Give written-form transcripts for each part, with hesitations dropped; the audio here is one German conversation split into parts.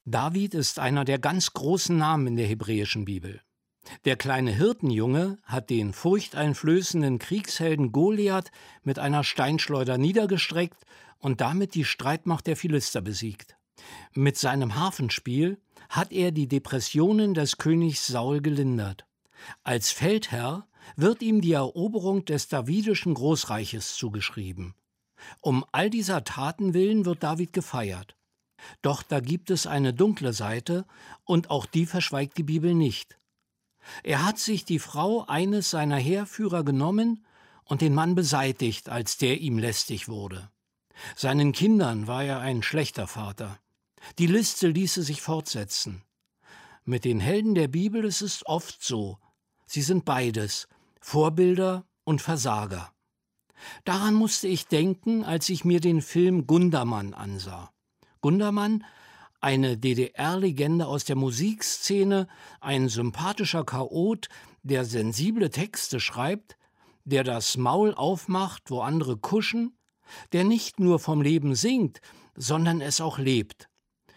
David ist einer der ganz großen Namen in der hebräischen Bibel. Der kleine Hirtenjunge hat den furchteinflößenden Kriegshelden Goliath mit einer Steinschleuder niedergestreckt und damit die Streitmacht der Philister besiegt. Mit seinem Harfenspiel hat er die Depressionen des Königs Saul gelindert. Als Feldherr wird ihm die Eroberung des davidischen Großreiches zugeschrieben. Um all dieser Taten willen wird David gefeiert. Doch da gibt es eine dunkle Seite, und auch die verschweigt die Bibel nicht. Er hat sich die Frau eines seiner Heerführer genommen und den Mann beseitigt, als der ihm lästig wurde. Seinen Kindern war er ein schlechter Vater. Die Liste ließe sich fortsetzen. Mit den Helden der Bibel ist es oft so. Sie sind beides, Vorbilder und Versager. Daran musste ich denken, als ich mir den Film Gundermann ansah. Gundermann, eine DDR-Legende aus der Musikszene, ein sympathischer Chaot, der sensible Texte schreibt, der das Maul aufmacht, wo andere kuschen, der nicht nur vom Leben singt, sondern es auch lebt.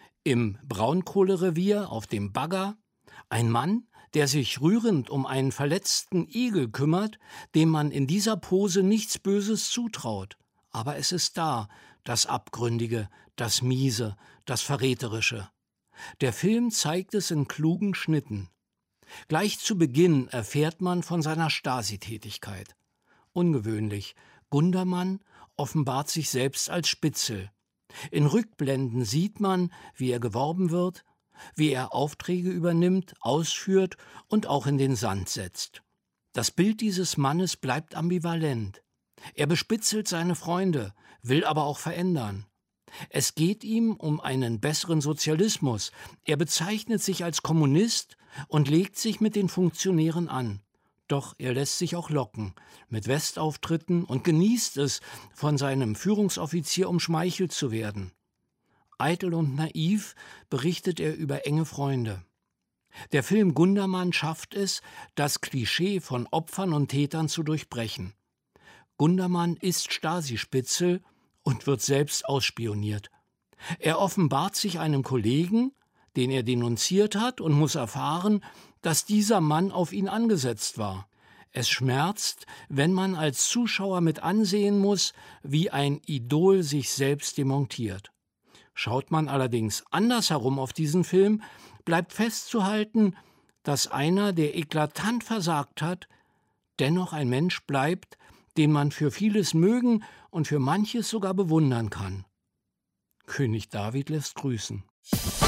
Im Braunkohlerevier auf dem Bagger, ein Mann, der sich rührend um einen verletzten Igel kümmert, dem man in dieser Pose nichts Böses zutraut. Aber es ist da, das Abgründige, das Miese, das Verräterische. Der Film zeigt es in klugen Schnitten. Gleich zu Beginn erfährt man von seiner Stasi-Tätigkeit. Ungewöhnlich, Gundermann offenbart sich selbst als Spitzel. In Rückblenden sieht man, wie er geworben wird, wie er Aufträge übernimmt, ausführt und auch in den Sand setzt. Das Bild dieses Mannes bleibt ambivalent. Er bespitzelt seine Freunde, will aber auch verändern. Es geht ihm um einen besseren Sozialismus. Er bezeichnet sich als Kommunist und legt sich mit den Funktionären an. Doch er lässt sich auch locken mit Westauftritten und genießt es, von seinem Führungsoffizier umschmeichelt zu werden. Eitel und naiv berichtet er über enge Freunde. Der Film Gundermann schafft es, das Klischee von Opfern und Tätern zu durchbrechen. Gundermann ist Stasi-Spitzel und wird selbst ausspioniert. Er offenbart sich einem Kollegen, den er denunziert hat, und muss erfahren, dass dieser Mann auf ihn angesetzt war. Es schmerzt, wenn man als Zuschauer mit ansehen muss, wie ein Idol sich selbst demontiert. Schaut man allerdings andersherum auf diesen Film, bleibt festzuhalten, dass einer, der eklatant versagt hat, dennoch ein Mensch bleibt, den man für vieles mögen und für manches sogar bewundern kann. König David lässt grüßen.